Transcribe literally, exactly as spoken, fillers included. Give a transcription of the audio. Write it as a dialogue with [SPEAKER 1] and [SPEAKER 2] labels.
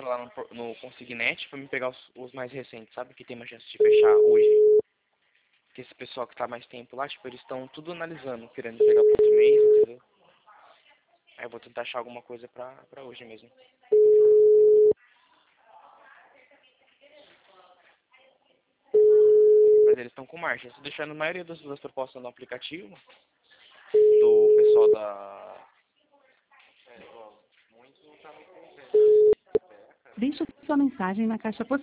[SPEAKER 1] lá no, por- no Consignet pra me pegar os, os mais recentes, sabe? Que tem uma chance de fechar hoje. Que esse pessoal que tá mais tempo lá, tipo, eles estão tudo analisando, querendo pegar pro outro mês, entendeu? Aí eu vou tentar achar alguma coisa pra, pra hoje mesmo. Mas eles estão com marcha. Eu tô deixando a maioria das, das propostas no aplicativo do pessoal da...
[SPEAKER 2] Deixe sua mensagem na caixa postal.